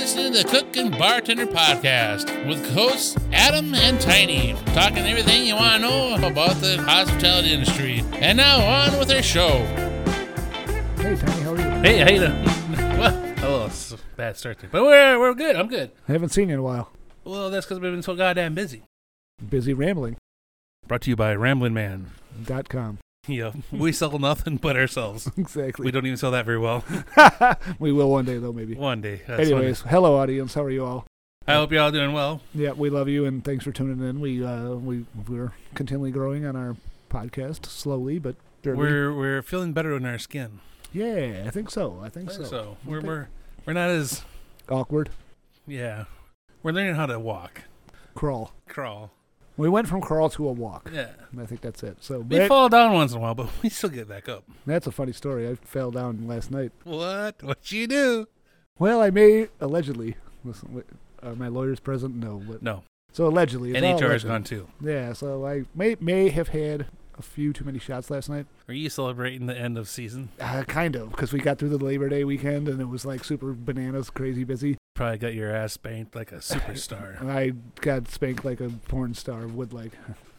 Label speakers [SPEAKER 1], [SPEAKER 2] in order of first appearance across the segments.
[SPEAKER 1] listening to the Cook and Bartender Podcast with hosts Adam and Tiny, talking everything you want to know about the hospitality industry. And now on with our show.
[SPEAKER 2] Hey, Tiny, how are you?
[SPEAKER 1] Hey, how you doing? Well, hello, it's a bad start to it, but we're good. I'm good.
[SPEAKER 2] I haven't seen you in a while.
[SPEAKER 1] Well, that's because we've been so goddamn busy.
[SPEAKER 2] Busy rambling.
[SPEAKER 1] Brought to you by RamblingMan.com. Yeah, we sell nothing but ourselves.
[SPEAKER 2] Exactly.
[SPEAKER 1] We don't even sell that very well.
[SPEAKER 2] We will one day, though, maybe.
[SPEAKER 1] One day.
[SPEAKER 2] Anyways, hello, audience. How are you all?
[SPEAKER 1] I hope you're all doing well.
[SPEAKER 2] Yeah, we love you, and thanks for tuning in. We're continually growing on our podcast, slowly but surely.
[SPEAKER 1] We're feeling better in our skin.
[SPEAKER 2] Yeah, I think so. I think so.
[SPEAKER 1] We're not as
[SPEAKER 2] awkward.
[SPEAKER 1] Yeah, we're learning how to walk.
[SPEAKER 2] Crawl. We went from crawl to a walk.
[SPEAKER 1] Yeah.
[SPEAKER 2] I think that's it. So
[SPEAKER 1] we fall down once in a while, but we still get back up.
[SPEAKER 2] That's a funny story. I fell down last night.
[SPEAKER 1] What? What'd you do?
[SPEAKER 2] Well, I may allegedly. Listen, are my lawyers present? No. But
[SPEAKER 1] no.
[SPEAKER 2] So allegedly.
[SPEAKER 1] NHR is gone too.
[SPEAKER 2] Yeah, so I may have had a few too many shots last night.
[SPEAKER 1] Are you celebrating the end of season?
[SPEAKER 2] Kind of, because we got through the Labor Day weekend, and it was like super bananas, crazy busy.
[SPEAKER 1] Probably got your ass spanked like a superstar.
[SPEAKER 2] And I got spanked like a porn star would like.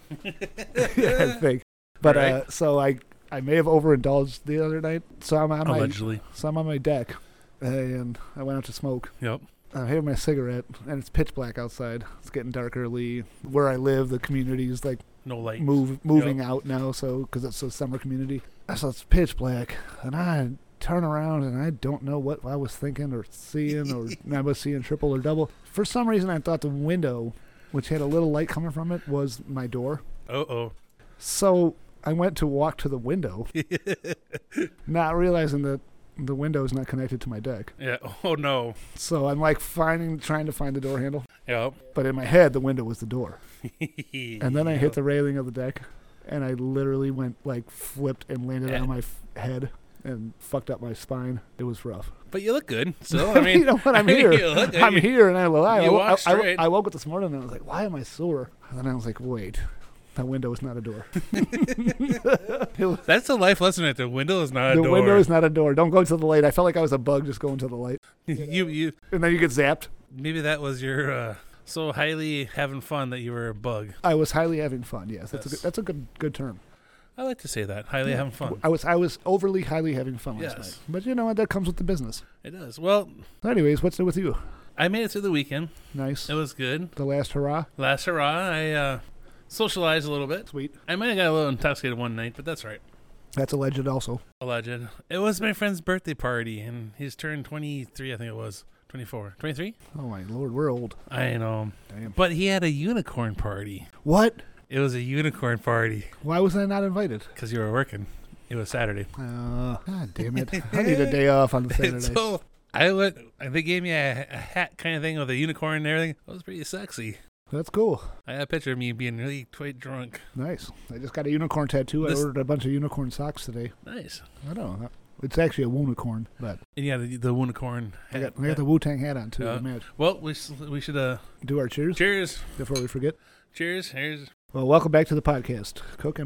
[SPEAKER 2] I think. But
[SPEAKER 1] right.
[SPEAKER 2] So I may have overindulged the other night. So I'm on
[SPEAKER 1] allegedly.
[SPEAKER 2] I'm on my deck, and I went out to smoke.
[SPEAKER 1] Yep.
[SPEAKER 2] I have my cigarette, and it's pitch black outside. It's getting dark early. Where I live, the community is like
[SPEAKER 1] no light,
[SPEAKER 2] moving out now. So because it's a summer community, so it's pitch black, and I turn around and I don't know what I was thinking or seeing, or I was seeing triple or double. For some reason, I thought the window, which had a little light coming from it, was my door. So I went to walk to the window, not realizing that the window is not connected to my deck.
[SPEAKER 1] Yeah. Oh no.
[SPEAKER 2] So I'm like trying to find the door handle.
[SPEAKER 1] Yep.
[SPEAKER 2] But in my head, the window was the door. And then I hit the railing of the deck, and I literally went like flipped and landed on my head and fucked up my spine. It was rough.
[SPEAKER 1] But you look good. So I mean,
[SPEAKER 2] you know what? I'm here. I'm here, and I woke up this morning and I was like, "Why am I sore?" And then I was like, "Wait, that window is not a door."
[SPEAKER 1] That's a life lesson. That the window is not a door.
[SPEAKER 2] The window is not a door. Don't go to the light. I felt like I was a bug just going to the light.
[SPEAKER 1] you
[SPEAKER 2] and then you get zapped.
[SPEAKER 1] Maybe that was your so highly having fun that you were a bug.
[SPEAKER 2] I was highly having fun. Yes, that's a good term.
[SPEAKER 1] I like to say that. Highly having fun.
[SPEAKER 2] I was overly highly having fun last night. But you know what? That comes with the business.
[SPEAKER 1] It does. Well,
[SPEAKER 2] anyways, what's it with you?
[SPEAKER 1] I made it through the weekend.
[SPEAKER 2] Nice.
[SPEAKER 1] It was good.
[SPEAKER 2] The last hurrah?
[SPEAKER 1] Last hurrah. I socialized a little bit.
[SPEAKER 2] Sweet.
[SPEAKER 1] I might have got a little intoxicated one night, but that's right.
[SPEAKER 2] That's alleged also.
[SPEAKER 1] Alleged. It was my friend's birthday party, and he's turned 23, I think it was. 24. 23?
[SPEAKER 2] Oh, my Lord. We're old.
[SPEAKER 1] I know.
[SPEAKER 2] Damn.
[SPEAKER 1] But he had a unicorn party.
[SPEAKER 2] What?
[SPEAKER 1] It was a unicorn party.
[SPEAKER 2] Why was I not invited?
[SPEAKER 1] Because you were working. It was Saturday.
[SPEAKER 2] God damn it. I need a day off on the Saturday.
[SPEAKER 1] So I went, they gave me a hat kind of thing with a unicorn and everything. It was pretty sexy.
[SPEAKER 2] That's cool.
[SPEAKER 1] I had a picture of me being really quite drunk.
[SPEAKER 2] Nice. I just got a unicorn tattoo. I ordered a bunch of unicorn socks today.
[SPEAKER 1] Nice.
[SPEAKER 2] I don't know. It's actually a Woonicorn, but
[SPEAKER 1] and yeah, the Woonicorn hat.
[SPEAKER 2] I got the Wu-Tang hat on too.
[SPEAKER 1] Well, we should
[SPEAKER 2] do our cheers.
[SPEAKER 1] Cheers
[SPEAKER 2] before we forget.
[SPEAKER 1] Cheers. Here's.
[SPEAKER 2] Well, welcome back to the podcast,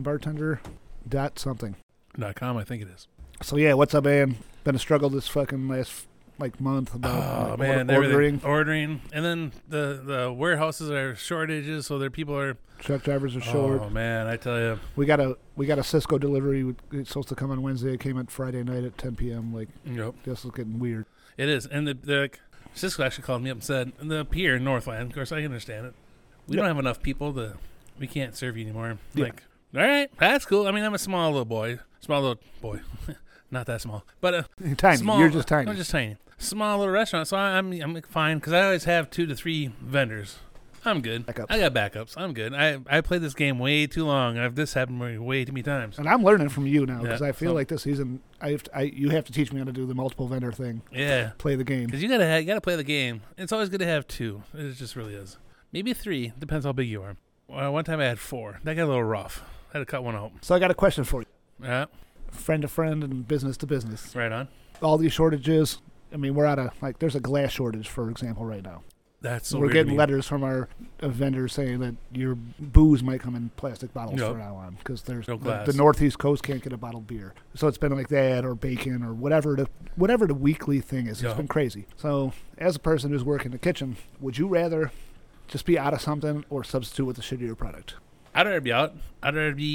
[SPEAKER 2] cookandbartender.something.com,
[SPEAKER 1] I think it is.
[SPEAKER 2] So yeah, what's up, man? Been a struggle this fucking last month about
[SPEAKER 1] ordering, and then the warehouses are shortages, so their people are
[SPEAKER 2] truck drivers are short.
[SPEAKER 1] Oh man, I tell you,
[SPEAKER 2] we got a Cisco delivery. It's supposed to come on Wednesday. It came at Friday night at 10 p.m. Like, this is getting weird.
[SPEAKER 1] It is, and the Cisco actually called me up and said, here in Northland, of course I understand it. We don't have enough people we can't serve you anymore. Like, all right, that's cool. I mean, I'm a small little boy, not that small, but
[SPEAKER 2] tiny.
[SPEAKER 1] Small,
[SPEAKER 2] you're just tiny.
[SPEAKER 1] I'm just tiny. Small little restaurant, so I'm fine because I always have 2 to 3 vendors. I'm good.
[SPEAKER 2] Backups.
[SPEAKER 1] I got backups. I'm good. I played this game way too long. This happened way too many times.
[SPEAKER 2] And I'm learning from you now because I feel like this season you have to teach me how to do the multiple vendor thing.
[SPEAKER 1] Yeah.
[SPEAKER 2] Play the game.
[SPEAKER 1] Because you gotta play the game. It's always good to have 2. It just really is. Maybe 3. Depends how big you are. One time I had 4. That got a little rough. I had to cut one out.
[SPEAKER 2] So I got a question for you.
[SPEAKER 1] Yeah.
[SPEAKER 2] Friend to friend and business to business.
[SPEAKER 1] Right on.
[SPEAKER 2] All these shortages. I mean, we're out of, there's a glass shortage, for example, right now.
[SPEAKER 1] That's so
[SPEAKER 2] We're
[SPEAKER 1] weird to
[SPEAKER 2] getting
[SPEAKER 1] me.
[SPEAKER 2] letters from our vendors saying that your booze might come in plastic bottles
[SPEAKER 1] Yep.
[SPEAKER 2] from now on because there's
[SPEAKER 1] No glass.
[SPEAKER 2] the Northeast Coast can't get a bottled beer. So it's been like that or bacon or whatever the weekly thing is. It's
[SPEAKER 1] Yep.
[SPEAKER 2] been crazy. So as a person who's working in the kitchen, would you rather just be out of something or substitute with a shittier product?
[SPEAKER 1] I'd rather be out. I'd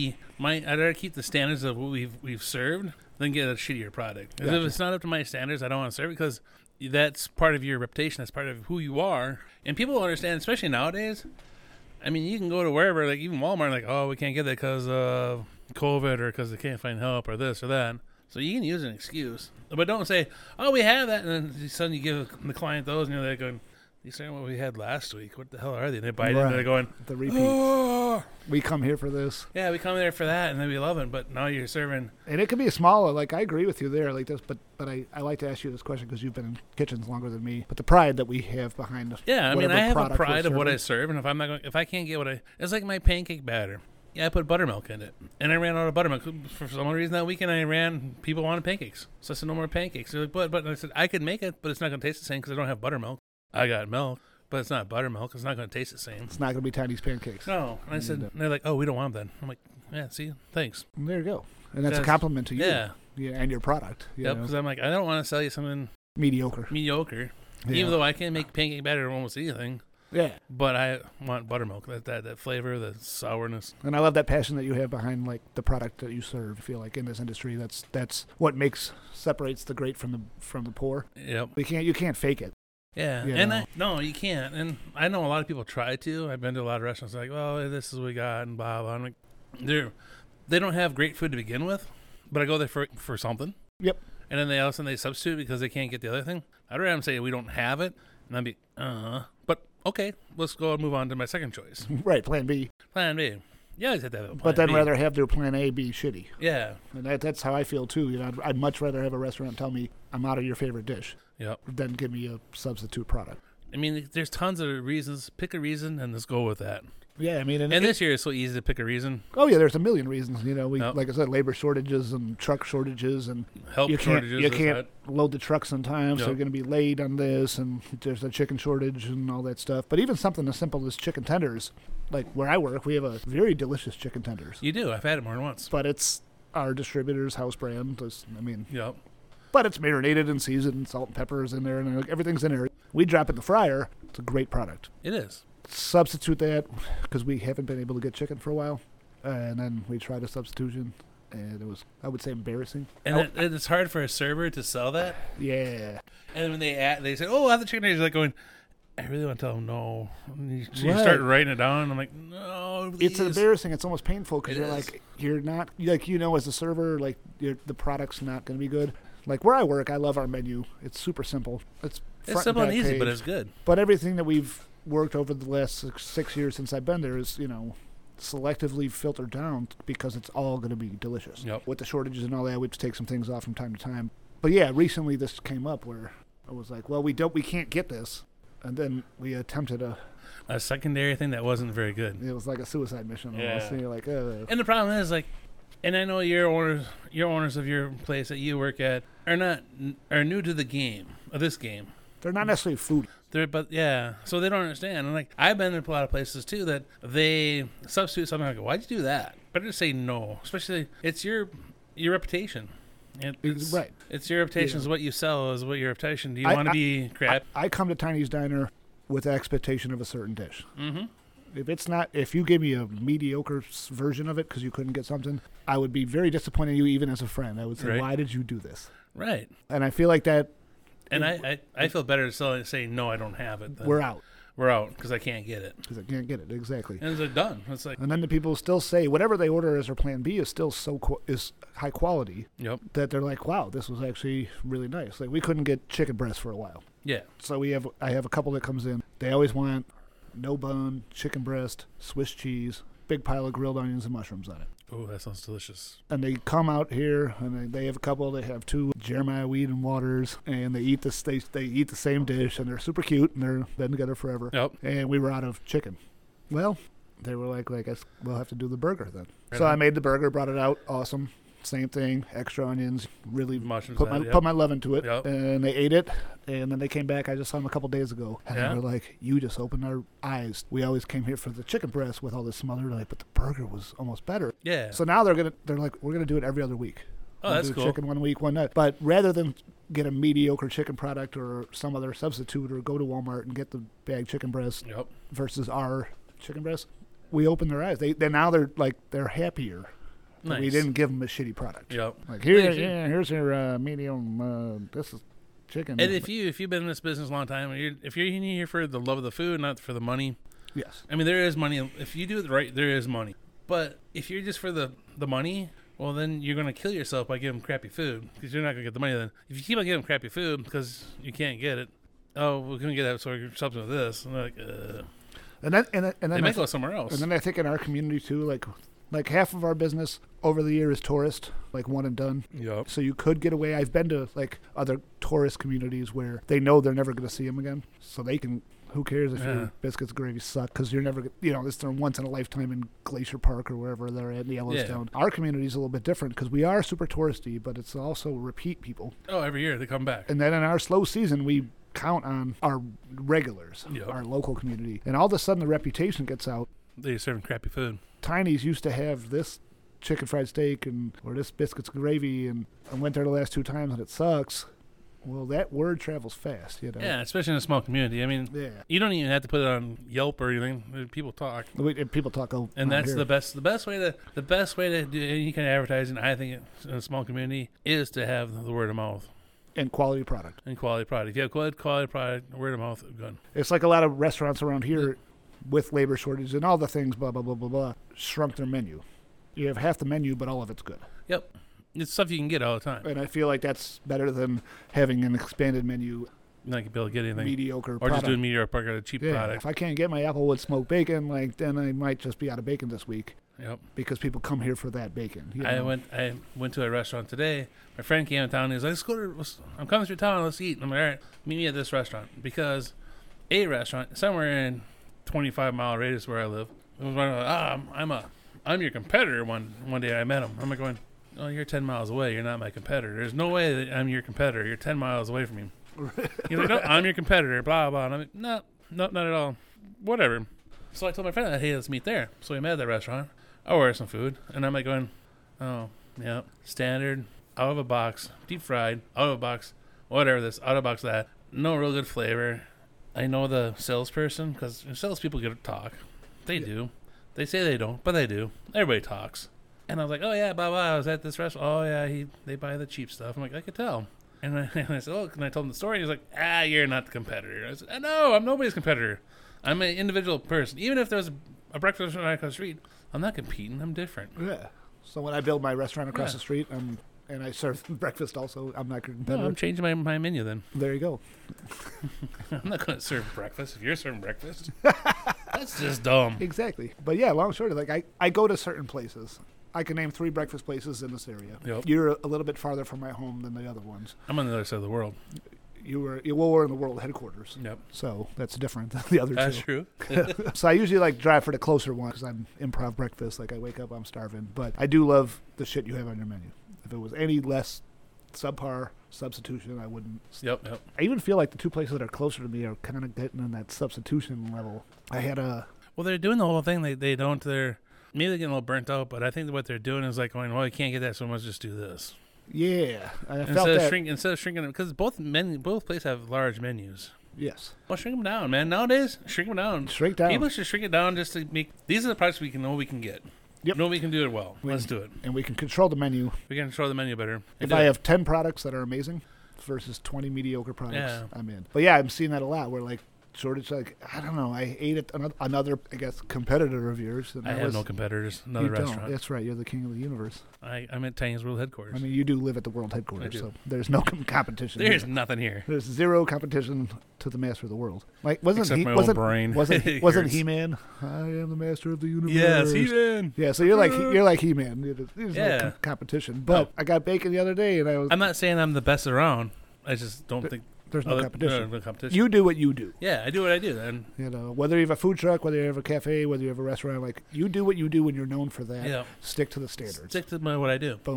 [SPEAKER 1] rather keep the standards of what we've served than get a shittier product. 'Cause
[SPEAKER 2] Gotcha.
[SPEAKER 1] if it's not up to my standards, I don't want to serve it because that's part of your reputation. That's part of who you are. And people don't understand, especially nowadays. I mean, you can go to wherever, like even Walmart, like, oh, we can't get that because of COVID or because they can't find help or this or that. So you can use an excuse. But don't say, oh, we have that. And then suddenly you give the client those and they're going, these aren't what we had last week. What the hell are they? And they bite it and they're going,
[SPEAKER 2] The repeat.
[SPEAKER 1] oh.
[SPEAKER 2] We come here for this.
[SPEAKER 1] Yeah, we come there for that, and then we love it. But now you're serving.
[SPEAKER 2] And it can be a smaller, like I agree with you there, like this, but I like to ask you this question because you've been in kitchens longer than me. But the pride that we have behind us.
[SPEAKER 1] Yeah, I mean,
[SPEAKER 2] whatever
[SPEAKER 1] I have a
[SPEAKER 2] product we're
[SPEAKER 1] pride of what I
[SPEAKER 2] serving.
[SPEAKER 1] serve, and if I can't get what it's like my pancake batter. Yeah, I put buttermilk in it, and I ran out of buttermilk for some reason that weekend. People wanted pancakes, so I said no more pancakes. They're like, but I said I could make it, but it's not going to taste the same because I don't have buttermilk. I got milk, but it's not buttermilk. It's not going to taste the same.
[SPEAKER 2] It's not going to be Tiny's pancakes.
[SPEAKER 1] No, and I said, and they're like, oh, we don't want them then. I'm like, yeah, see, thanks.
[SPEAKER 2] And there you go. And that's a
[SPEAKER 1] Because-
[SPEAKER 2] compliment to you.
[SPEAKER 1] Yeah,
[SPEAKER 2] And your product. You
[SPEAKER 1] yep.
[SPEAKER 2] know,
[SPEAKER 1] Because I'm like, I don't want to sell you something
[SPEAKER 2] mediocre.
[SPEAKER 1] mediocre,
[SPEAKER 2] Yeah.
[SPEAKER 1] even though I can make pancake batter of almost anything.
[SPEAKER 2] Yeah.
[SPEAKER 1] But I want buttermilk, that flavor, the sourness.
[SPEAKER 2] And I love that passion that you have behind like the product that you serve. I feel like in this industry, that's what separates the great from the poor.
[SPEAKER 1] Yep.
[SPEAKER 2] You can't fake it.
[SPEAKER 1] Yeah.
[SPEAKER 2] You
[SPEAKER 1] And
[SPEAKER 2] know.
[SPEAKER 1] no, you can't. And I know a lot of people try to. I've been to a lot of restaurants like, well, this is what we got and blah blah. I'm like, they don't have great food to begin with, but I go there for something.
[SPEAKER 2] Yep.
[SPEAKER 1] And then all of a sudden they substitute because they can't get the other thing. I'd rather them say we don't have it, and I'd be, but okay, let's go and move on to my second choice,
[SPEAKER 2] Right. Plan B.
[SPEAKER 1] Plan B. Yeah, I had to have a plan
[SPEAKER 2] But then
[SPEAKER 1] B.
[SPEAKER 2] rather have their plan A be shitty.
[SPEAKER 1] Yeah.
[SPEAKER 2] And that's how I feel too. You know, I'd much rather have a restaurant tell me I'm out of your favorite dish
[SPEAKER 1] Yep.
[SPEAKER 2] than give me a substitute product.
[SPEAKER 1] I mean, there's tons of reasons. Pick a reason and let's go with that.
[SPEAKER 2] Yeah, I mean,
[SPEAKER 1] And this year it's so easy to pick a reason.
[SPEAKER 2] oh yeah, there's a million reasons. You know,
[SPEAKER 1] Yep.
[SPEAKER 2] like I said, labor shortages and truck shortages, and
[SPEAKER 1] Help
[SPEAKER 2] you can't
[SPEAKER 1] shortages.
[SPEAKER 2] you
[SPEAKER 1] is
[SPEAKER 2] can't
[SPEAKER 1] that.
[SPEAKER 2] load the trucks in time, so
[SPEAKER 1] Yep.
[SPEAKER 2] you're going to be late on this, and there's a chicken shortage and all that stuff. But even something as simple as chicken tenders, like where I work, we have a very delicious chicken tenders,
[SPEAKER 1] You do. I've had it more than once.
[SPEAKER 2] but it's our distributor's house brand. I mean,
[SPEAKER 1] Yep.
[SPEAKER 2] but it's marinated and seasoned, and salt and peppers in there, and everything's in there. We drop it in the fryer. It's a great product.
[SPEAKER 1] It is.
[SPEAKER 2] Substitute that because we haven't been able to get chicken for a while, and then we tried a substitution, and it was, I would say, embarrassing.
[SPEAKER 1] And it's hard for a server to sell that.
[SPEAKER 2] Yeah,
[SPEAKER 1] And when they say, "Oh, I have the chicken," you're like going, "I really want to tell them no." And you
[SPEAKER 2] Right.
[SPEAKER 1] start writing it down. I'm like, "No,
[SPEAKER 2] it's
[SPEAKER 1] please."
[SPEAKER 2] embarrassing. It's almost painful because
[SPEAKER 1] It
[SPEAKER 2] you're
[SPEAKER 1] is.
[SPEAKER 2] like, you're not like, you know, as a server, like the product's not going to be good. Like where I work, I love our menu. It's super simple. It's front
[SPEAKER 1] simple and
[SPEAKER 2] back
[SPEAKER 1] easy,
[SPEAKER 2] page.
[SPEAKER 1] but it's good.
[SPEAKER 2] But everything that we've worked over the last 6 years since I've been there is, you know, selectively filtered down because it's all going to be delicious.
[SPEAKER 1] Yep.
[SPEAKER 2] With the shortages and all that, we have to take some things off from time to time. But yeah, recently this came up where I was like, well, we can't get this. And then we attempted
[SPEAKER 1] A secondary thing that wasn't very good.
[SPEAKER 2] it was like a suicide mission.
[SPEAKER 1] Yeah.
[SPEAKER 2] Almost. And you're like,
[SPEAKER 1] And the problem is, like, and I know your owners of your place that you work at are new to the game, of this game.
[SPEAKER 2] they're not necessarily food.
[SPEAKER 1] But yeah, so they don't understand. And like, I've been in a lot of places too that they substitute something. I go, why'd you do that? Better to say no. Especially, it's your reputation. It's,
[SPEAKER 2] Right.
[SPEAKER 1] It's your reputation.
[SPEAKER 2] Yeah.
[SPEAKER 1] Is what you sell. Is what your reputation. Do you
[SPEAKER 2] I-
[SPEAKER 1] want to be crap?
[SPEAKER 2] I come to Tiny's Diner with the expectation of a certain dish.
[SPEAKER 1] Mm-hmm.
[SPEAKER 2] If you give me a mediocre version of it because you couldn't get something, I would be very disappointed in you even as a friend. I would say,
[SPEAKER 1] Right.
[SPEAKER 2] why did you do this?
[SPEAKER 1] Right.
[SPEAKER 2] And I feel like that
[SPEAKER 1] And I feel better to say no, I don't have it. Than
[SPEAKER 2] we're out
[SPEAKER 1] we're out because I can't get it.
[SPEAKER 2] because I can't get it. Exactly.
[SPEAKER 1] And it's like done. It's like,
[SPEAKER 2] And then the people still say whatever they order as their plan B is still is high quality
[SPEAKER 1] yep.
[SPEAKER 2] that they're like, wow, this was actually really nice. Like we couldn't get chicken breast for a while.
[SPEAKER 1] Yeah.
[SPEAKER 2] So I have a couple that comes in. They always want no bone, chicken breast, Swiss cheese, big pile of grilled onions and mushrooms on it.
[SPEAKER 1] Oh, that sounds delicious.
[SPEAKER 2] And they come out here, and they have a couple. They have two Jeremiah Weed and Waters, and they eat they eat the same dish, and they're super cute, and they're been together forever.
[SPEAKER 1] Yep.
[SPEAKER 2] And we were out of chicken. Well, they were like, I guess we'll have to do the burger then.
[SPEAKER 1] Right
[SPEAKER 2] So I
[SPEAKER 1] on.
[SPEAKER 2] made the burger, brought it out, awesome. Same thing, extra onions, really
[SPEAKER 1] Mushrooms,
[SPEAKER 2] put my love into it.
[SPEAKER 1] Yep.
[SPEAKER 2] And they ate it, and then they came back. I just saw them a couple days ago, and
[SPEAKER 1] Yeah.
[SPEAKER 2] they were like, you just opened our eyes. We always came here for the chicken breast with all this smother, like, but the burger was almost better.
[SPEAKER 1] Yeah.
[SPEAKER 2] So now they're like, we're gonna do it every other week.
[SPEAKER 1] Oh,
[SPEAKER 2] We'll
[SPEAKER 1] that's
[SPEAKER 2] do
[SPEAKER 1] cool.
[SPEAKER 2] Chicken one week, one night. But rather than get a mediocre chicken product or some other substitute, or go to Walmart and get the bag chicken breast
[SPEAKER 1] Yep.
[SPEAKER 2] versus our chicken breast, we opened their eyes. They're happier.
[SPEAKER 1] Nice.
[SPEAKER 2] We didn't give them a shitty product.
[SPEAKER 1] Yep.
[SPEAKER 2] Like
[SPEAKER 1] Yeah,
[SPEAKER 2] here's your medium. This is chicken.
[SPEAKER 1] And if you've been in this business a long time, if you're in here for the love of the food, not for the money,
[SPEAKER 2] yes,
[SPEAKER 1] I mean there is money. If you do it right, there is money. But if you're just for the money, well then you're gonna kill yourself by giving them crappy food because you're not gonna get the money. Then if you keep on giving them crappy food because you can't get it, oh we're gonna get that, so we're something with this. And they're like,
[SPEAKER 2] and then
[SPEAKER 1] they might go somewhere else.
[SPEAKER 2] And then I think in our community too, like half of our business over the year is tourist, like one and done.
[SPEAKER 1] Yep.
[SPEAKER 2] So you could get away. I've been to like other tourist communities where they know they're never going to see them again, so they can. Who cares if
[SPEAKER 1] Yeah.
[SPEAKER 2] your biscuits and gravy suck? Because you're never, this is their once in a lifetime in Glacier Park or wherever they're at in Yellowstone. Our community is a little bit different because we are super touristy, but it's also repeat people.
[SPEAKER 1] Oh, every year they come back.
[SPEAKER 2] And then in our slow season, we count on our regulars,
[SPEAKER 1] Yep.
[SPEAKER 2] our local community, and all of a sudden the reputation gets out.
[SPEAKER 1] They're serving crappy food.
[SPEAKER 2] Tiny's used to have this chicken fried steak or this biscuits and gravy, and I went there the last 2 times and it sucks. Well, that word travels fast,
[SPEAKER 1] Yeah, especially in a small community. I mean,
[SPEAKER 2] Yeah.
[SPEAKER 1] you don't even have to put it on Yelp or anything. People talk,
[SPEAKER 2] People talk over
[SPEAKER 1] and that's
[SPEAKER 2] here.
[SPEAKER 1] the best way to do any kind of advertising. I think in a small community is to have the word of mouth
[SPEAKER 2] And quality product.
[SPEAKER 1] and quality product. If you have good quality product, word of mouth, good.
[SPEAKER 2] It's like a lot of restaurants around here with labor shortage and all the things, blah, blah, blah, blah, blah, shrunk their menu. You have half the menu, but all of it's good.
[SPEAKER 1] Yep, it's stuff you can get all the time.
[SPEAKER 2] And I feel like that's better than having an expanded menu,
[SPEAKER 1] Not be able to get anything,
[SPEAKER 2] mediocre
[SPEAKER 1] or
[SPEAKER 2] product.
[SPEAKER 1] just doing mediocre product, cheap product.
[SPEAKER 2] If I can't get my Applewood smoked bacon, then I might just be out of bacon this week
[SPEAKER 1] Yep.
[SPEAKER 2] because people come here for that bacon.
[SPEAKER 1] I went to a restaurant today. My friend came in town and he was like, I'm coming through town, let's eat. And I'm like, all right, meet me at this restaurant. Because a restaurant, somewhere in 25-mile radius where I live, it was I'm your competitor one day I met him. I'm like going, oh, you're 10 miles away. You're not my competitor. There's no way that I'm your competitor. You're 10 miles away from me. He's like, no, I'm your competitor, blah, blah. And I'm like, no, not at all. Whatever. So I told my friend, hey, let's meet there. So we met at the restaurant. I ordered some food. And I'm like going, oh, yeah, standard, out of a box, deep fried, out of a box, whatever this, out of a box that. No real good flavor. I know the salesperson because salespeople get to talk. They do. They say they don't, but they do. Everybody talks. And I was like, oh, yeah, blah, blah. I was at this restaurant. Oh, yeah, they buy the cheap stuff. I'm like, I could tell. And I said, oh, and I told him the story. He's like, you're not the competitor. I said, no, I'm nobody's competitor. I'm an individual person. Even if there's a breakfast restaurant across the street, I'm not competing. I'm different.
[SPEAKER 2] Yeah. So when I build my restaurant across the street, and I serve breakfast also, I'm not your competitor.
[SPEAKER 1] No, I'm changing my menu then.
[SPEAKER 2] There you go.
[SPEAKER 1] I'm not going to serve breakfast if you're serving breakfast. That's just dumb.
[SPEAKER 2] Exactly. But yeah, long story. Like I go to certain places. I can name 3 breakfast places in this area.
[SPEAKER 1] Yep.
[SPEAKER 2] You're a little bit farther from my home than the other ones.
[SPEAKER 1] I'm on the other side of the world.
[SPEAKER 2] We're in the world headquarters.
[SPEAKER 1] Yep.
[SPEAKER 2] So that's different than the other
[SPEAKER 1] That's
[SPEAKER 2] two.
[SPEAKER 1] true.
[SPEAKER 2] So I usually drive for the closer one because I'm improv breakfast. Like I wake up, I'm starving. But I do love the shit you have on your menu. If it was any less subpar substitution, I wouldn't.
[SPEAKER 1] Yep.
[SPEAKER 2] I even feel like the 2 places that are closer to me are kind of getting in that substitution level. I had a...
[SPEAKER 1] Well, they're doing the whole thing. They don't. Maybe they're getting a little burnt out, but I think that what they're doing is like going, well, you can't get that, so let's just do this.
[SPEAKER 2] Yeah. I felt
[SPEAKER 1] Instead
[SPEAKER 2] that.
[SPEAKER 1] of shrinking, because both places have large menus.
[SPEAKER 2] Yes.
[SPEAKER 1] Well, shrink them down, man. Nowadays, shrink them down.
[SPEAKER 2] Shrink down.
[SPEAKER 1] People should shrink it down just to make. These are the products we can get.
[SPEAKER 2] Yep.
[SPEAKER 1] Know we can do it well. Let's do it.
[SPEAKER 2] And we can control the menu.
[SPEAKER 1] We can control the menu better.
[SPEAKER 2] If I have 10 products that are amazing versus 20 mediocre products,
[SPEAKER 1] Yeah.
[SPEAKER 2] I'm in. But yeah, I'm seeing that a lot where shortage, I don't know, I ate at another, I guess, competitor of yours. And
[SPEAKER 1] I have no competitors. Another
[SPEAKER 2] you
[SPEAKER 1] restaurant.
[SPEAKER 2] don't. That's right. You're the king of the universe.
[SPEAKER 1] I'm at Tiny's World Headquarters.
[SPEAKER 2] I mean, you do live at the world
[SPEAKER 1] I
[SPEAKER 2] headquarters,
[SPEAKER 1] do.
[SPEAKER 2] so there's no competition.
[SPEAKER 1] There's
[SPEAKER 2] here.
[SPEAKER 1] nothing here.
[SPEAKER 2] There's zero competition to the master of the world. Wasn't
[SPEAKER 1] Except
[SPEAKER 2] he?
[SPEAKER 1] my
[SPEAKER 2] Wasn't
[SPEAKER 1] own brain.
[SPEAKER 2] wasn't
[SPEAKER 1] It
[SPEAKER 2] wasn't
[SPEAKER 1] hurts.
[SPEAKER 2] He-Man? I am the master of the universe.
[SPEAKER 1] Yes, He-Man.
[SPEAKER 2] Yeah, so you're like He-Man. There's
[SPEAKER 1] Yeah.
[SPEAKER 2] no competition. But I got bacon the other day, and
[SPEAKER 1] I'm not saying I'm the best around. I just don't think
[SPEAKER 2] there's no competition.
[SPEAKER 1] No competition.
[SPEAKER 2] You do what you do.
[SPEAKER 1] Yeah, I do what I do. And
[SPEAKER 2] Whether you have a food truck, whether you have a cafe, whether you have a restaurant, you do what you do when you're known for that.
[SPEAKER 1] Yeah.
[SPEAKER 2] Stick to the standards.
[SPEAKER 1] stick to what I do.
[SPEAKER 2] Boom.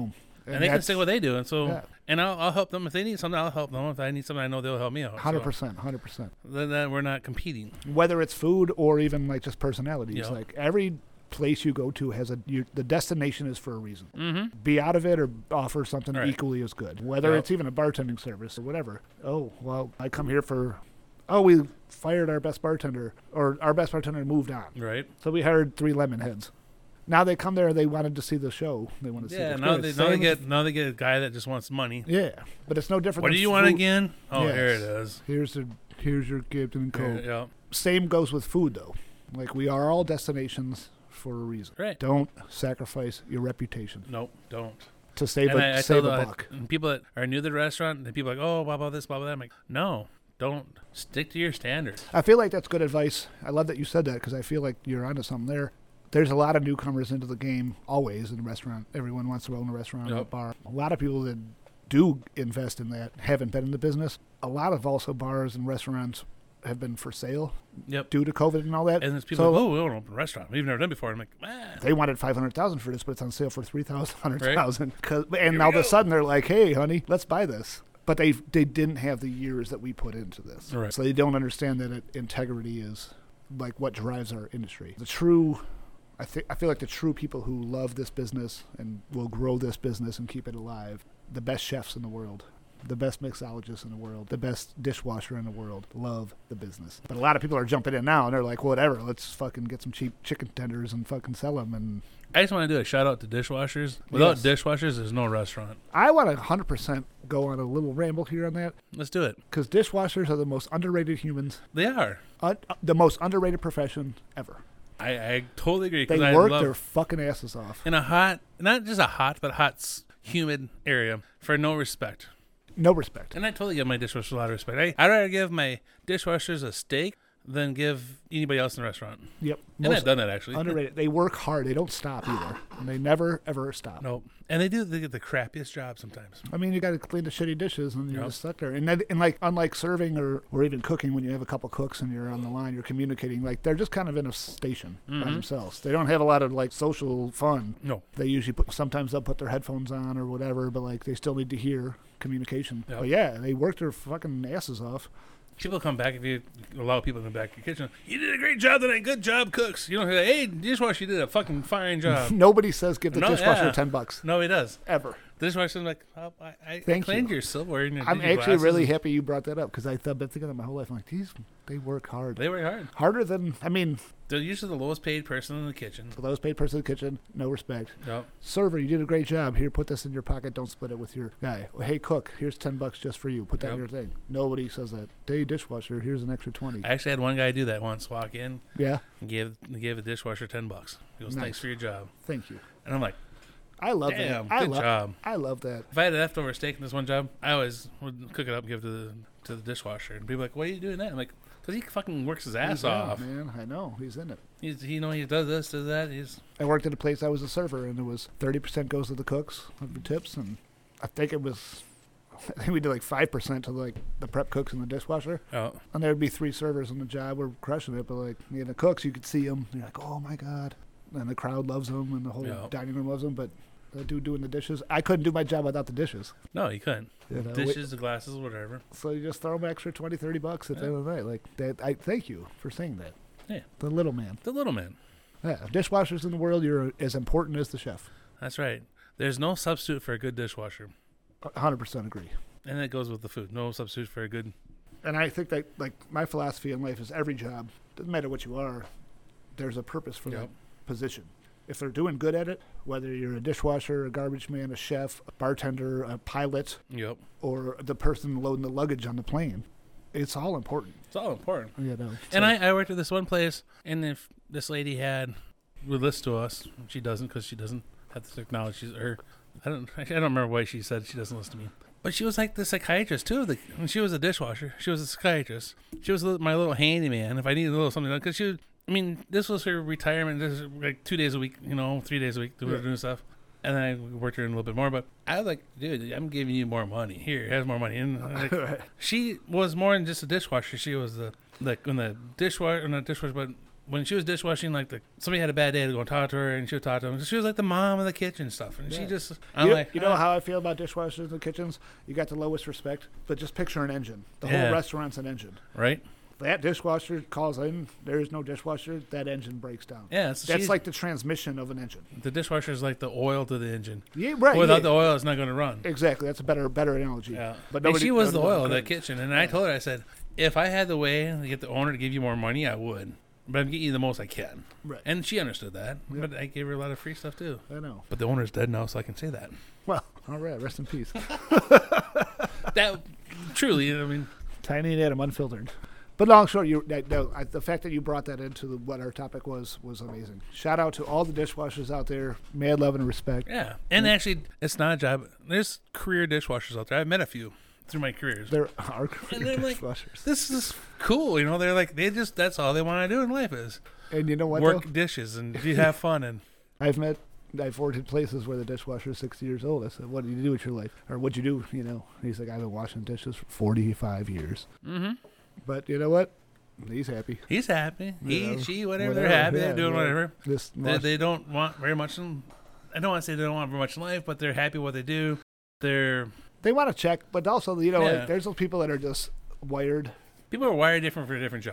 [SPEAKER 1] And they can say what they do. And so,
[SPEAKER 2] Yeah.
[SPEAKER 1] and I'll help them. If they need something, I'll help them. If I need something, I know they'll help me out.
[SPEAKER 2] 100%.
[SPEAKER 1] Then we're not competing.
[SPEAKER 2] Whether it's food or even like just personalities,
[SPEAKER 1] Yeah.
[SPEAKER 2] like every place you go to has the destination is for a reason.
[SPEAKER 1] Mm-hmm.
[SPEAKER 2] Be out of it or offer something
[SPEAKER 1] Right.
[SPEAKER 2] equally as good. Whether
[SPEAKER 1] Yep.
[SPEAKER 2] it's even a bartending service or whatever. Oh, well, I come here for, we fired our best bartender, or our best bartender moved on.
[SPEAKER 1] Right.
[SPEAKER 2] So we hired 3 lemon heads. Now they come there, they wanted to see the show. They want to see the
[SPEAKER 1] Yeah. Now they
[SPEAKER 2] experience.
[SPEAKER 1] get a guy that just wants money.
[SPEAKER 2] Yeah, but it's no different.
[SPEAKER 1] What
[SPEAKER 2] than
[SPEAKER 1] do you want
[SPEAKER 2] food.
[SPEAKER 1] again? Oh,
[SPEAKER 2] Yes.
[SPEAKER 1] here it is.
[SPEAKER 2] Here's your Captain and Coke.
[SPEAKER 1] Yeah.
[SPEAKER 2] Same goes with food, though. Like, we are all destinations for a reason.
[SPEAKER 1] Right.
[SPEAKER 2] Don't sacrifice your reputation
[SPEAKER 1] Nope. Don't.
[SPEAKER 2] to save
[SPEAKER 1] And
[SPEAKER 2] a
[SPEAKER 1] I
[SPEAKER 2] save
[SPEAKER 1] tell
[SPEAKER 2] a
[SPEAKER 1] the
[SPEAKER 2] buck.
[SPEAKER 1] people that are new to the restaurant, and people are like, oh, blah blah this, blah blah that. I'm like, no, don't stick to your standards.
[SPEAKER 2] I feel like that's good advice. I love that you said that because I feel like you're onto something there. There's a lot of newcomers into the game always in the restaurant. Everyone wants to own a restaurant or a
[SPEAKER 1] Yep.
[SPEAKER 2] bar. A lot of people that do invest in that haven't been in the business. A lot of also bars and restaurants have been for sale
[SPEAKER 1] Yep.
[SPEAKER 2] due to COVID and all that.
[SPEAKER 1] And there's people
[SPEAKER 2] So-
[SPEAKER 1] like, oh, we don't open a restaurant. We've never done it before. I'm like,
[SPEAKER 2] They wanted $500,000 for this, but it's on sale for $300,000.
[SPEAKER 1] Here
[SPEAKER 2] And
[SPEAKER 1] we
[SPEAKER 2] all of
[SPEAKER 1] go.
[SPEAKER 2] a sudden they're like, "Hey, honey, let's buy this." But they didn't have the years that we put into this,
[SPEAKER 1] Right.
[SPEAKER 2] so they don't understand that integrity is like what drives our industry. The true, I feel like the true people who love this business and will grow this business and keep it alive, the best chefs in the world. The best mixologists in the world, the best dishwasher in the world, love the business. But a lot of people are jumping in now, and they're like, whatever, let's fucking get some cheap chicken tenders and fucking sell them. And
[SPEAKER 1] I just want to do a shout out to dishwashers. Without
[SPEAKER 2] Yes.
[SPEAKER 1] dishwashers, there's no restaurant.
[SPEAKER 2] I want to 100% go on a little ramble here on that,
[SPEAKER 1] Let's do it.
[SPEAKER 2] because dishwashers are the most underrated humans,
[SPEAKER 1] They are.
[SPEAKER 2] the most underrated profession ever.
[SPEAKER 1] I totally agree.
[SPEAKER 2] They
[SPEAKER 1] 'Cause I
[SPEAKER 2] work
[SPEAKER 1] love
[SPEAKER 2] their fucking asses off.
[SPEAKER 1] in a hot, not just a hot, but humid area for no respect.
[SPEAKER 2] No respect.
[SPEAKER 1] And I totally give my dishwashers a lot of respect. I'd rather give my dishwashers a steak than give anybody else in the restaurant.
[SPEAKER 2] Yep.
[SPEAKER 1] And I've done that actually.
[SPEAKER 2] Underrated. They work hard. They don't stop either. And they never, ever stop.
[SPEAKER 1] Nope. And they get the crappiest job sometimes.
[SPEAKER 2] I mean, you got to clean the shitty dishes, and you're
[SPEAKER 1] Yep.
[SPEAKER 2] just stuck there. And like, unlike serving or even cooking, when you have a couple cooks and you're on the line, you're communicating. Like, they're just kind of in a station by themselves. They don't have a lot of like social fun.
[SPEAKER 1] No.
[SPEAKER 2] They usually sometimes they'll put their headphones on or whatever, but like they still need to hear communication.
[SPEAKER 1] Yep.
[SPEAKER 2] But yeah, they work their fucking asses off.
[SPEAKER 1] People come back if you allow people to come back to your kitchen. You did a great job tonight. Good job, cooks. You don't say, hey, dishwasher, you did a fucking fine job.
[SPEAKER 2] Nobody says give the
[SPEAKER 1] No,
[SPEAKER 2] dishwasher
[SPEAKER 1] yeah.
[SPEAKER 2] $10
[SPEAKER 1] No, he does.
[SPEAKER 2] ever.
[SPEAKER 1] The dishwasher's like, oh, I
[SPEAKER 2] Thank
[SPEAKER 1] cleaned
[SPEAKER 2] you.
[SPEAKER 1] your silverware and your
[SPEAKER 2] I'm
[SPEAKER 1] your
[SPEAKER 2] actually
[SPEAKER 1] glasses.
[SPEAKER 2] really happy you brought that up because I've been thinking that my whole life. I'm like, they work hard.
[SPEAKER 1] They work hard.
[SPEAKER 2] Harder than, I mean,
[SPEAKER 1] They're usually the lowest paid person in the kitchen.
[SPEAKER 2] the lowest paid person in the kitchen, no respect.
[SPEAKER 1] Yep.
[SPEAKER 2] Server, you did a great job. Here, put this in your pocket. Don't split it with your guy. Hey, cook, here's $10 just for you. Put that in your
[SPEAKER 1] Yep.
[SPEAKER 2] thing. Nobody says that. Hey, dishwasher, here's an extra 20.
[SPEAKER 1] I actually had one guy do that once. Walk in
[SPEAKER 2] Yeah,
[SPEAKER 1] and gave the dishwasher $10. He goes,
[SPEAKER 2] Nice.
[SPEAKER 1] thanks for your job.
[SPEAKER 2] thank you.
[SPEAKER 1] And I'm like,
[SPEAKER 2] I love
[SPEAKER 1] damn,
[SPEAKER 2] that.
[SPEAKER 1] good job.
[SPEAKER 2] I love that.
[SPEAKER 1] If I had leftover steak in this one job, I always would cook it up and give it to the dishwasher. And people are like, why are you doing that? I'm like, because he fucking works his ass
[SPEAKER 2] He's in it,
[SPEAKER 1] off.
[SPEAKER 2] man. I know. He's in it.
[SPEAKER 1] He does this, does that.
[SPEAKER 2] I worked at a place I was a server, and it was 30% goes to the cooks of the tips, and I think we did like 5% to like the prep cooks and the dishwasher.
[SPEAKER 1] Oh,
[SPEAKER 2] And there'd be 3 servers on the job. We're crushing it, but like the cooks, you could see them. You're like, oh my god, and the crowd loves them, and the whole
[SPEAKER 1] Yeah.
[SPEAKER 2] dining room loves them. But the dude doing the dishes, I couldn't do my job without the dishes.
[SPEAKER 1] no, you couldn't.
[SPEAKER 2] You know,
[SPEAKER 1] Dishes, the glasses, whatever.
[SPEAKER 2] So you just throw them extra $20, $30 at the
[SPEAKER 1] Yeah.
[SPEAKER 2] end of the night. Like that. I thank you for saying that.
[SPEAKER 1] Yeah.
[SPEAKER 2] The little man.
[SPEAKER 1] The little man.
[SPEAKER 2] Yeah, dishwashers in the world, you're as important as the chef.
[SPEAKER 1] That's right. There's no substitute for a good dishwasher.
[SPEAKER 2] 100% agree.
[SPEAKER 1] And that goes with the food. No substitute for a good.
[SPEAKER 2] And I think that, like, my philosophy in life is every job, doesn't matter what you are, there's a purpose for that
[SPEAKER 1] Yep.
[SPEAKER 2] position. If they're doing good at it, whether you're a dishwasher, a garbage man, a chef, a bartender, a pilot,
[SPEAKER 1] Yep.
[SPEAKER 2] or the person loading the luggage on the plane, it's all important.
[SPEAKER 1] It's all important.
[SPEAKER 2] You know.
[SPEAKER 1] And I worked at this one place, and if this lady would listen to us, she doesn't because she doesn't have to acknowledge I don't remember why she said she doesn't listen to me. But she was like the psychiatrist too. When she was a dishwasher, she was a psychiatrist. She was my little handyman if I needed a little something done. Because this was her retirement. This is like 2 days a week, 3 days a week doing stuff. And then I worked her in a little bit more. But I was like, dude, I'm giving you more money. Here, here's more money. And she was more than just a dishwasher. She was the dishwasher, not dishwasher, but when she was dishwashing, like somebody had a bad day to go and talk to her, and she would talk to them. She was like the mom of the kitchen and stuff, and she just,
[SPEAKER 2] you know how I feel about dishwashers in the kitchens? You got the lowest respect, but just picture an engine. The whole restaurant's an engine.
[SPEAKER 1] Right.
[SPEAKER 2] That dishwasher calls in, there is no dishwasher, that engine breaks down.
[SPEAKER 1] Yeah.
[SPEAKER 2] That's like the transmission of an engine.
[SPEAKER 1] The dishwasher is like the oil to the engine.
[SPEAKER 2] Yeah, right.
[SPEAKER 1] Without the oil, it's not going to run.
[SPEAKER 2] Exactly. That's a better analogy.
[SPEAKER 1] Yeah.
[SPEAKER 2] But
[SPEAKER 1] she was the oil of that kitchen. And I told her, I said, if I had the way to get the owner to give you more money, I would. But I'm getting you the most I can.
[SPEAKER 2] Right.
[SPEAKER 1] And she understood that.
[SPEAKER 2] Yeah.
[SPEAKER 1] But I gave her a lot of free stuff, too.
[SPEAKER 2] I know.
[SPEAKER 1] But the owner's dead now, so I can say that.
[SPEAKER 2] Well, all right. Rest in peace.
[SPEAKER 1] That, truly, I mean.
[SPEAKER 2] Tiny and Adam, unfiltered. But long short, the fact that you brought that into what our topic was amazing. Shout out to all the dishwashers out there. Mad love and respect.
[SPEAKER 1] Yeah. And actually, it's not a job. There's career dishwashers out there. I've met a few through my careers.
[SPEAKER 2] There are career dishwashers.
[SPEAKER 1] Like, this is cool. You know, they're like, that's all they want to do in life is
[SPEAKER 2] and you know what,
[SPEAKER 1] work dishes and you have fun. And
[SPEAKER 2] I've worked in places where the dishwasher is 60 years old. I said, what do you do with your life? Or what'd you do? You know, he's like, I've been washing dishes for 45 years.
[SPEAKER 1] Mm-hmm.
[SPEAKER 2] But you know what? He's happy.
[SPEAKER 1] He's happy. She, whatever. They're
[SPEAKER 2] Whatever.
[SPEAKER 1] happy. They're doing whatever.
[SPEAKER 2] They
[SPEAKER 1] don't want very much. I don't want to say they don't want very much in life, but they're happy what they do. They
[SPEAKER 2] want to check, but also, like, there's those people that are just wired.
[SPEAKER 1] People are wired different for different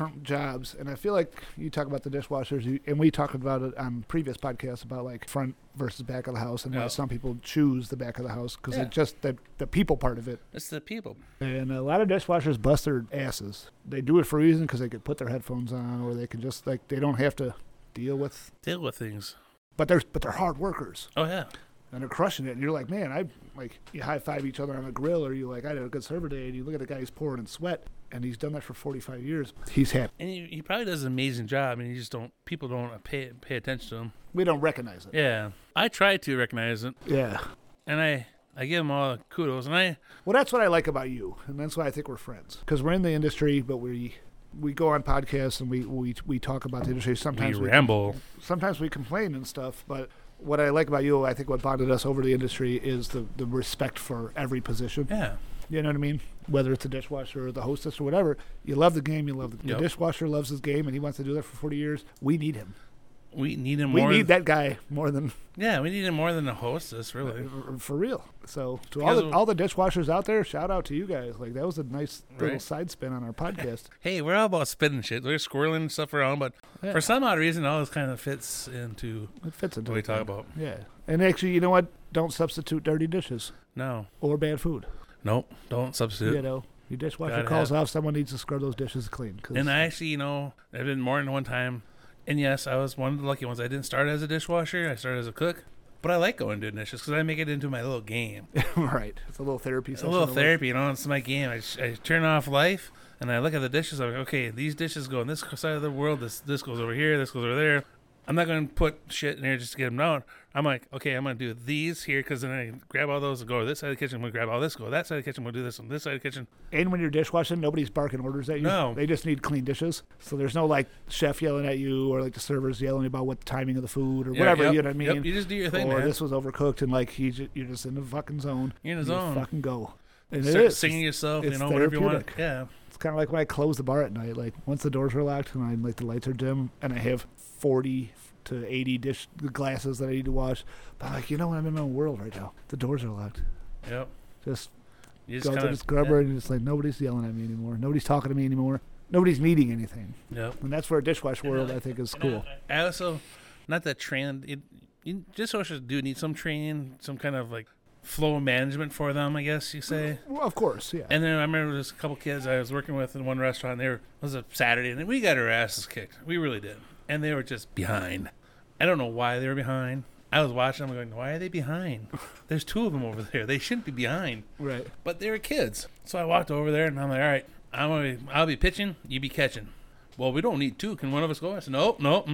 [SPEAKER 1] jobs. And I feel like you talk about the dishwashers, and we talked about it on previous podcasts about like front versus back of the house, and why some people choose the back of the house because it's just the people part of it. It's the people.
[SPEAKER 2] And a lot of dishwashers bust their asses. They do it for a reason because they can put their headphones on, or they can just they don't have to deal with
[SPEAKER 1] things.
[SPEAKER 2] But they're hard workers.
[SPEAKER 1] Oh yeah.
[SPEAKER 2] And they're crushing it, and you're like, man, you high five each other on the grill, or you like, I had a good server day, and you look at the guy who's pouring in sweat, and he's done that for 45 years. He's happy,
[SPEAKER 1] and he probably does an amazing job, and people don't pay attention to him.
[SPEAKER 2] We don't recognize it.
[SPEAKER 1] Yeah, I try to recognize it.
[SPEAKER 2] Yeah,
[SPEAKER 1] and I give him all the kudos, and
[SPEAKER 2] well, that's what I like about you, and that's why I think we're friends, because we're in the industry, but we go on podcasts and we talk about the industry. Sometimes
[SPEAKER 1] we ramble.
[SPEAKER 2] Sometimes we complain and stuff, but. What I like about you, I think what bonded us over the industry is the respect for every position.
[SPEAKER 1] Yeah.
[SPEAKER 2] You know what I mean? Whether it's a dishwasher or the hostess or whatever, you love the game, the dishwasher loves his game, and he wants to do that for 40 years. We need him.
[SPEAKER 1] We need him
[SPEAKER 2] more. We need that guy more than...
[SPEAKER 1] Yeah, we need him more than a hostess, really.
[SPEAKER 2] For real. So, to all the dishwashers out there, shout out to you guys. Like, that was a nice little side spin on our podcast.
[SPEAKER 1] Hey, we're all about spinning shit. We're squirreling stuff around, but for some odd reason, all this kind of fits into what we talk about.
[SPEAKER 2] Yeah. And actually, you know what? Don't substitute dirty dishes.
[SPEAKER 1] No.
[SPEAKER 2] Or bad food.
[SPEAKER 1] Nope, don't substitute.
[SPEAKER 2] You know, your dishwasher calls off, someone needs to scrub those dishes clean.
[SPEAKER 1] And I actually, I've been more than one time. And yes, I was one of the lucky ones. I didn't start as a dishwasher. I started as a cook. But I like going to dishes because I make it into my little game.
[SPEAKER 2] Right. It's a little therapy session.
[SPEAKER 1] A little therapy, it's my game. I turn off life, and I look at the dishes. I'm like, okay, these dishes go on this side of the world. This goes over here. This goes over there. I'm not going to put shit in there just to get them out. I'm like, okay, I'm going to do these here because then I grab all those and go to this side of the kitchen. I'm going to grab all this, go to that side of the kitchen. I'm going to do this on this side of the kitchen.
[SPEAKER 2] And when you're dishwashing, nobody's barking orders at you.
[SPEAKER 1] No.
[SPEAKER 2] They just need clean dishes. So there's no like chef yelling at you or like the servers yelling about what the timing of the food or whatever, you know what I mean?
[SPEAKER 1] Yep, you just do your thing,
[SPEAKER 2] or
[SPEAKER 1] man.
[SPEAKER 2] This was overcooked and like you're just in the fucking zone.
[SPEAKER 1] You're in the zone.
[SPEAKER 2] Fucking go. And
[SPEAKER 1] start singing yourself, whatever you want. Yeah.
[SPEAKER 2] It's kind of like when I close the bar at night. Like once the doors are locked and the lights are dim and I have 40 to 80 glasses that I need to wash. But I'm I'm in my own world right now. The doors are locked.
[SPEAKER 1] Yep.
[SPEAKER 2] Just go to the scrubber and just like nobody's yelling at me anymore. Nobody's talking to me anymore. Nobody's needing anything.
[SPEAKER 1] Yep.
[SPEAKER 2] And that's where a dishwash world I think is cool.
[SPEAKER 1] I also, not that trained, dishwashers do need some training, some kind of like flow management for them, I guess you say.
[SPEAKER 2] Well, of course, yeah.
[SPEAKER 1] And then I remember there's a couple kids I was working with in one restaurant. It was a Saturday, and we got our asses kicked. We really did. And they were just behind. I don't know why they were behind. I was watching them going, why are they behind? There's two of them over there. They shouldn't be behind.
[SPEAKER 2] Right.
[SPEAKER 1] But they were kids. So I walked over there, and I'm like, all right, I'll be pitching, you be catching. Well, we don't need two. Can one of us go? I said, nope.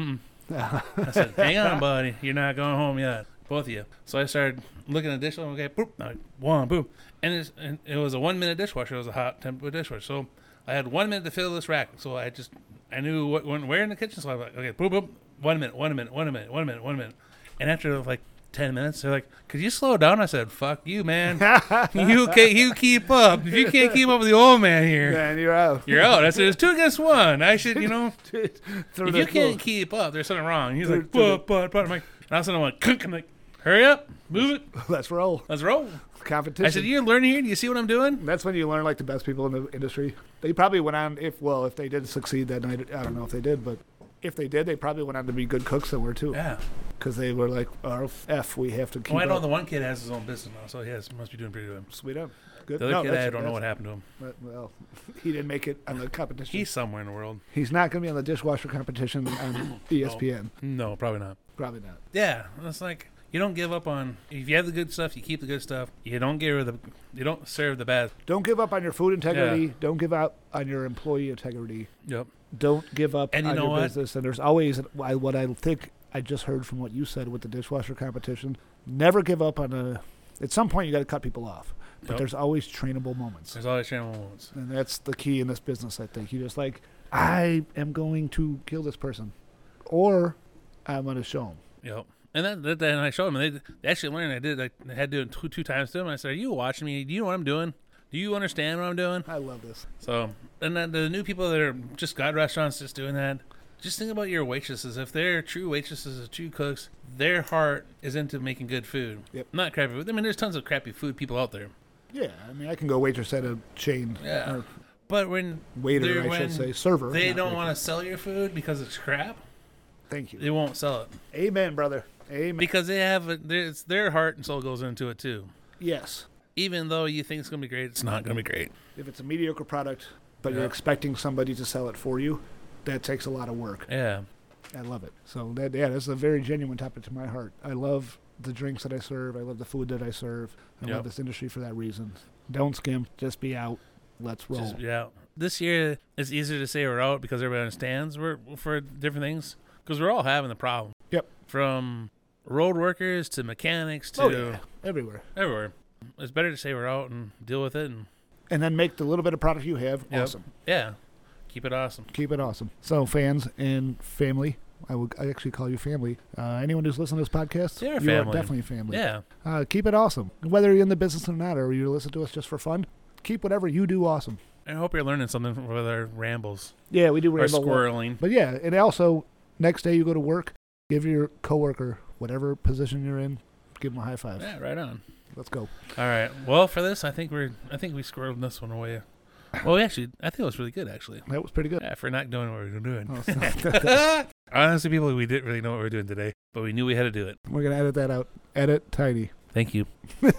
[SPEAKER 1] I said, hang on, buddy. You're not going home yet. Both of you. So I started looking at the dishwasher. Okay, boop. One, boop. And it was a 1 minute dishwasher. It was a hot temperature dishwasher. So I had 1 minute to fill this rack. So I knew what went where in the kitchen. So I was like, okay, boop, boop. 1 minute. And after like 10 minutes. They're like, could you slow down? I said, fuck you, man. You keep up. If you can't keep up with the old man here,
[SPEAKER 2] Man, you're out.
[SPEAKER 1] you're out. I said, it's 2 against 1. I should,
[SPEAKER 2] Through
[SPEAKER 1] if
[SPEAKER 2] the
[SPEAKER 1] you can't
[SPEAKER 2] pool.
[SPEAKER 1] keep up, there's something wrong. He's
[SPEAKER 2] Through-
[SPEAKER 1] like,
[SPEAKER 2] through
[SPEAKER 1] but. I'm like, and all of a sudden I'm like, I'm like, hurry up, move it,
[SPEAKER 2] Let's roll.
[SPEAKER 1] let's roll.
[SPEAKER 2] Competition.
[SPEAKER 1] I said, you're learning here. Do you see what I'm doing?
[SPEAKER 2] That's when you learn like the best people in the industry. They probably went on if they did succeed that night. I don't know if they did, but if they did, they probably went on to be good cooks somewhere too.
[SPEAKER 1] Yeah.
[SPEAKER 2] Because they were like, we have to keep
[SPEAKER 1] Oh, I know
[SPEAKER 2] up.
[SPEAKER 1] the one kid has his own business now, so he must be doing pretty good.
[SPEAKER 2] Sweet up. Good.
[SPEAKER 1] The other kid,
[SPEAKER 2] that's-
[SPEAKER 1] I don't know
[SPEAKER 2] that's-
[SPEAKER 1] what happened to him.
[SPEAKER 2] Well, he didn't make it on the competition.
[SPEAKER 1] He's somewhere in the world.
[SPEAKER 2] He's not going to be on the dishwasher competition on ESPN.
[SPEAKER 1] No, probably not.
[SPEAKER 2] Probably not.
[SPEAKER 1] Yeah, it's like you don't give up on. If you have the good stuff, you keep the good stuff. You don't get rid of the. You don't serve the bad.
[SPEAKER 2] Don't give up on your food integrity.
[SPEAKER 1] Yeah.
[SPEAKER 2] Don't give up on your employee integrity.
[SPEAKER 1] Yep.
[SPEAKER 2] Don't give up
[SPEAKER 1] And you
[SPEAKER 2] on
[SPEAKER 1] know
[SPEAKER 2] your
[SPEAKER 1] what?
[SPEAKER 2] business. And there's always what I think I just heard from what you said with the dishwasher competition. Never give up on a. At some point, you got to cut people off. But
[SPEAKER 1] Yep.
[SPEAKER 2] there's always trainable moments.
[SPEAKER 1] There's always channel moments.
[SPEAKER 2] And that's the key in this business, I think. You just like, I am going to kill this person. Or I'm going to show them.
[SPEAKER 1] Yep. And then I showed them, and they actually learned. I had to do it two times to them. I said, "Are you watching me? Do you know what I'm doing? Do you understand what I'm doing?"
[SPEAKER 2] I love this.
[SPEAKER 1] So, and then the new people that are just got restaurants just doing that. Just think about your waitresses. If they're true waitresses, true cooks, their heart is into making good food.
[SPEAKER 2] Yep.
[SPEAKER 1] Not crappy food. I mean, there's tons of crappy food people out there.
[SPEAKER 2] Yeah, I mean, I can go waitress at a chain.
[SPEAKER 1] Yeah.
[SPEAKER 2] Or
[SPEAKER 1] But when
[SPEAKER 2] waiter, I
[SPEAKER 1] when
[SPEAKER 2] should say. Server.
[SPEAKER 1] they
[SPEAKER 2] not
[SPEAKER 1] don't
[SPEAKER 2] waitress.
[SPEAKER 1] want to sell your food because it's crap,
[SPEAKER 2] Thank you.
[SPEAKER 1] they won't sell it.
[SPEAKER 2] Amen, brother. Amen.
[SPEAKER 1] Because they have it's their heart and soul goes into it too.
[SPEAKER 2] Yes.
[SPEAKER 1] Even though you think it's going to be great, it's not going to be great.
[SPEAKER 2] If it's a mediocre product, but
[SPEAKER 1] Yeah.
[SPEAKER 2] you're expecting somebody to sell it for you, that takes a lot of work.
[SPEAKER 1] Yeah.
[SPEAKER 2] I love it. So that's a very genuine topic to my heart. I love the drinks that I serve. I love the food that I serve. I
[SPEAKER 1] Yep.
[SPEAKER 2] love this industry for that reason. Don't skim. Just be out. Let's roll.
[SPEAKER 1] Yeah. This year, it's easier to say we're out because everybody understands we're for different things. Because we're all having the problem.
[SPEAKER 2] Yep.
[SPEAKER 1] From road workers to mechanics to
[SPEAKER 2] Oh, yeah. Everywhere.
[SPEAKER 1] everywhere. It's better to say we're out and deal with it.
[SPEAKER 2] And then make the little bit of product you have
[SPEAKER 1] Yep.
[SPEAKER 2] awesome.
[SPEAKER 1] Yeah. Keep it awesome.
[SPEAKER 2] Keep it awesome. So fans and family, I actually call you family. Anyone who's listening to this podcast,
[SPEAKER 1] They're
[SPEAKER 2] you
[SPEAKER 1] family.
[SPEAKER 2] are definitely family.
[SPEAKER 1] Yeah.
[SPEAKER 2] Keep it awesome. Whether you're in the business or not, or you listen to us just for fun, keep whatever you do awesome.
[SPEAKER 1] I hope you're learning something with our rambles.
[SPEAKER 2] Yeah, we do
[SPEAKER 1] Or
[SPEAKER 2] ramble.
[SPEAKER 1] squirreling.
[SPEAKER 2] But yeah, and also, next day you go to work, give your coworker, whatever position you're in, give them a high five.
[SPEAKER 1] Yeah, right on.
[SPEAKER 2] Let's go.
[SPEAKER 1] All right. Well, for this, I think we squirreled this one away. Well, I think it was really good, actually.
[SPEAKER 2] That was pretty good.
[SPEAKER 1] Yeah, for not doing what we were doing.
[SPEAKER 2] Oh, so-
[SPEAKER 1] Honestly, people, we didn't really know what we were doing today, but we knew we had to do it.
[SPEAKER 2] We're going to edit that out. Edit tiny.
[SPEAKER 1] Thank you.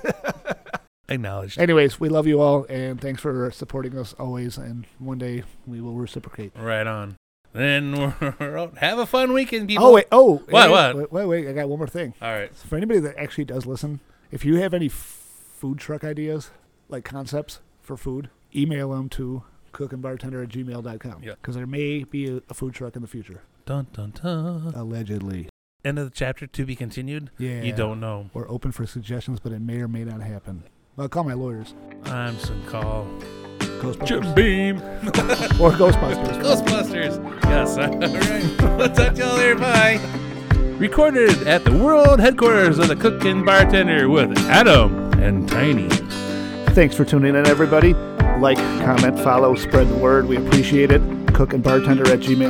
[SPEAKER 1] Acknowledged.
[SPEAKER 2] Anyways, we love you all, and thanks for supporting us always, and one day we will reciprocate.
[SPEAKER 1] Right on. Then we're out. Have a fun weekend, people.
[SPEAKER 2] Oh, wait. Oh.
[SPEAKER 1] What?
[SPEAKER 2] Wait. I got one more thing.
[SPEAKER 1] All right.
[SPEAKER 2] For anybody that actually does listen, if you have any food truck ideas, like concepts for food, email them to cookandbartender@gmail.com.
[SPEAKER 1] Yeah.
[SPEAKER 2] Because there may be a food truck in the future.
[SPEAKER 1] Dun, dun, dun.
[SPEAKER 2] Allegedly.
[SPEAKER 1] End of the chapter to be continued.
[SPEAKER 2] Yeah.
[SPEAKER 1] You don't know.
[SPEAKER 2] We're open for suggestions, but it may or may not happen. I'll call my lawyers.
[SPEAKER 1] I'm just going to call
[SPEAKER 2] Ghostbusters.
[SPEAKER 1] Jim Beam.
[SPEAKER 2] Or Ghostbusters.
[SPEAKER 1] Ghostbusters. Yes. All right. We'll talk to y'all later. Bye. Recorded at the world headquarters of the Cook and Bartender with Adam and Tiny.
[SPEAKER 2] Thanks for tuning in, everybody. Like, comment, follow, spread the word. We appreciate it.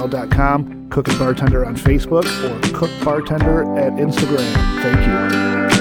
[SPEAKER 2] cookandbartender@gmail.com. Cook and Bartender on Facebook, or Cook Bartender at Instagram. Thank you.